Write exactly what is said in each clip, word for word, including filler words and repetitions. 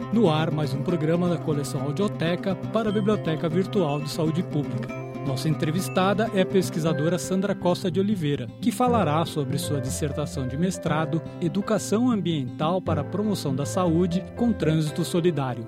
No ar, mais um programa da coleção Audioteca para a Biblioteca Virtual de Saúde Pública. Nossa entrevistada é a pesquisadora Sandra Costa de Oliveira, que falará sobre sua dissertação de mestrado Educação Ambiental para a Promoção da Saúde com Trânsito Solidário.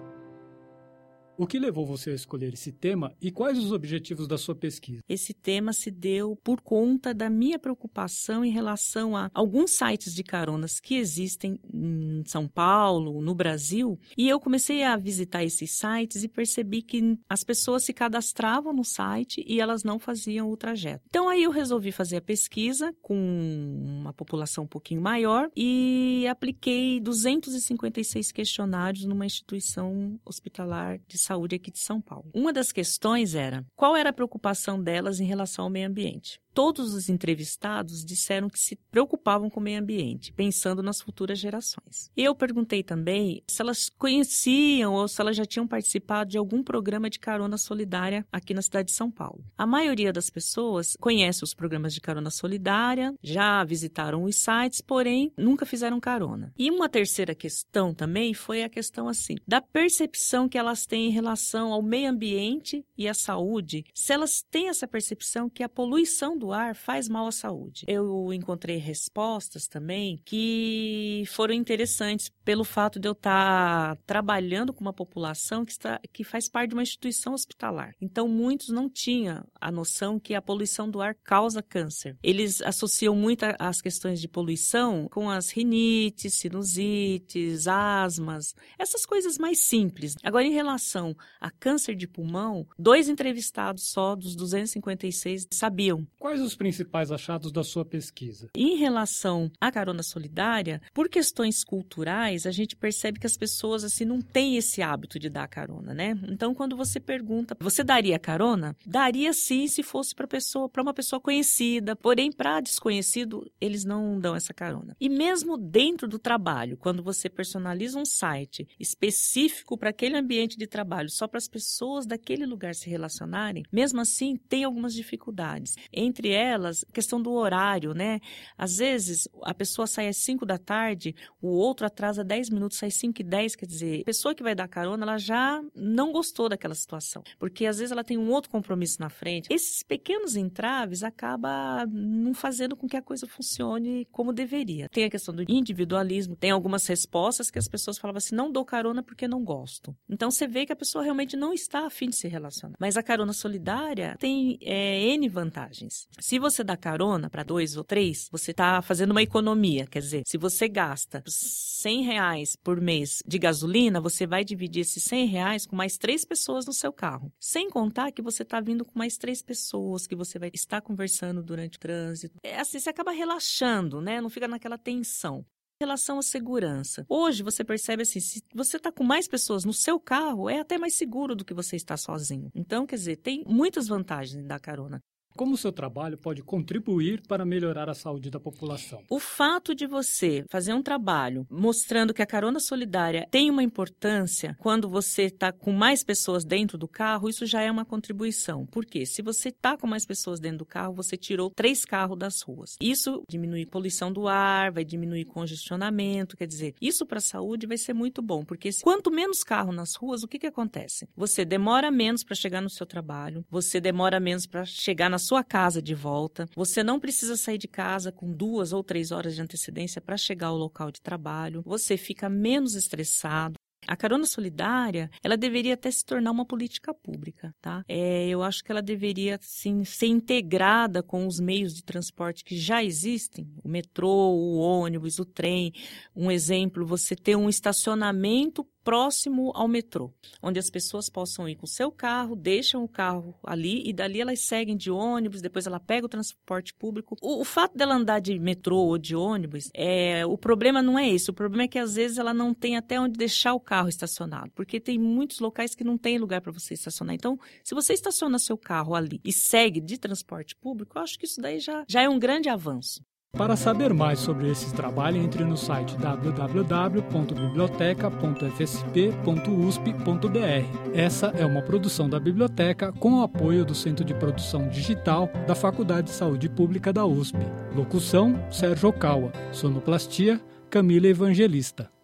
O que levou você a escolher esse tema e quais os objetivos da sua pesquisa? Esse tema se deu por conta da minha preocupação em relação a alguns sites de caronas que existem em São Paulo, no Brasil, e eu comecei a visitar esses sites e percebi que as pessoas se cadastravam no site e elas não faziam o trajeto. Então aí eu resolvi fazer a pesquisa com uma população um pouquinho maior e apliquei duzentos e cinquenta e seis questionários numa instituição hospitalar de saúde aqui de São Paulo. Uma das questões era qual era a preocupação delas em relação ao meio ambiente. Todos os entrevistados disseram que se preocupavam com o meio ambiente, pensando nas futuras gerações. Eu perguntei também se elas conheciam ou se elas já tinham participado de algum programa de carona solidária aqui na cidade de São Paulo. A maioria das pessoas conhece os programas de carona solidária, já visitaram os sites, porém nunca fizeram carona. E uma terceira questão também foi a questão assim, da percepção que elas têm em relação ao meio ambiente e à saúde, se elas têm essa percepção que a poluição do ar faz mal à saúde. Eu encontrei respostas também que foram interessantes pelo fato de eu estar trabalhando com uma população que, está, que faz parte de uma instituição hospitalar. Então, muitos não tinham a noção que a poluição do ar causa câncer. Eles associam muito as questões de poluição com as rinites, sinusites, asmas, essas coisas mais simples. Agora, em relação a câncer de pulmão, dois entrevistados só dos duzentos e cinquenta e seis sabiam. Quais os principais achados da sua pesquisa? Em relação à carona solidária, por questões culturais, a gente percebe que as pessoas assim não têm esse hábito de dar carona, né? Então, quando você pergunta, você daria carona? Daria sim, se fosse para pessoa, para uma pessoa conhecida, porém para desconhecido, eles não dão essa carona. E mesmo dentro do trabalho, quando você personaliza um site específico para aquele ambiente de trabalho, só para as pessoas daquele lugar se relacionarem, mesmo assim tem algumas dificuldades. Entre elas, a questão do horário, né? Às vezes, a pessoa sai às cinco da tarde, o outro atrasa dez minutos, sai cinco e dez, quer dizer, a pessoa que vai dar carona, ela já não gostou daquela situação, porque às vezes ela tem um outro compromisso na frente. Esses pequenos entraves acabam não fazendo com que a coisa funcione como deveria. Tem a questão do individualismo, tem algumas respostas que as pessoas falavam assim, não dou carona porque não gosto. Então, você vê que a pessoa realmente não está a fim de se relacionar. Mas a carona solidária tem é, N vantagens. Se você dá carona para dois ou três, você está fazendo uma economia. Quer dizer, se você gasta cem reais por mês de gasolina, você vai dividir esses cem reais com mais três pessoas no seu carro. Sem contar que você está vindo com mais três pessoas, que você vai estar conversando durante o trânsito. É assim, você acaba relaxando, né? Não fica naquela tensão. Em relação à segurança. Hoje você percebe assim, se você está com mais pessoas no seu carro, é até mais seguro do que você estar sozinho. Então, quer dizer, tem muitas vantagens em dar carona. Como o seu trabalho pode contribuir para melhorar a saúde da população? O fato de você fazer um trabalho mostrando que a carona solidária tem uma importância quando você está com mais pessoas dentro do carro, isso já é uma contribuição. Por quê? Se você está com mais pessoas dentro do carro, você tirou três carros das ruas. Isso diminui a poluição do ar, vai diminuir congestionamento, quer dizer, isso para a saúde vai ser muito bom, porque quanto menos carro nas ruas, o que, que acontece? Você demora menos para chegar no seu trabalho, você demora menos para chegar na sua casa de volta. Você não precisa sair de casa com duas ou três horas de antecedência para chegar ao local de trabalho. Você fica menos estressado. A carona solidária, ela deveria até se tornar uma política pública, tá? É, eu acho que ela deveria, sim, ser integrada com os meios de transporte que já existem, o metrô, o ônibus, o trem. Um exemplo, você ter um estacionamento próximo ao metrô, onde as pessoas possam ir com o seu carro, deixam o carro ali e dali elas seguem de ônibus, depois ela pega o transporte público. O, o fato dela andar de metrô ou de ônibus, é, o problema não é esse, o problema é que às vezes ela não tem até onde deixar o carro estacionado, porque tem muitos locais que não tem lugar para você estacionar. Então, se você estaciona seu carro ali e segue de transporte público, eu acho que isso daí já, já é um grande avanço. Para saber mais sobre esse trabalho, entre no site w w w ponto biblioteca ponto f s p ponto u s p ponto b r. Essa é uma produção da Biblioteca com o apoio do Centro de Produção Digital da Faculdade de Saúde Pública da U S P. Locução, Sérgio Okawa. Sonoplastia, Camila Evangelista.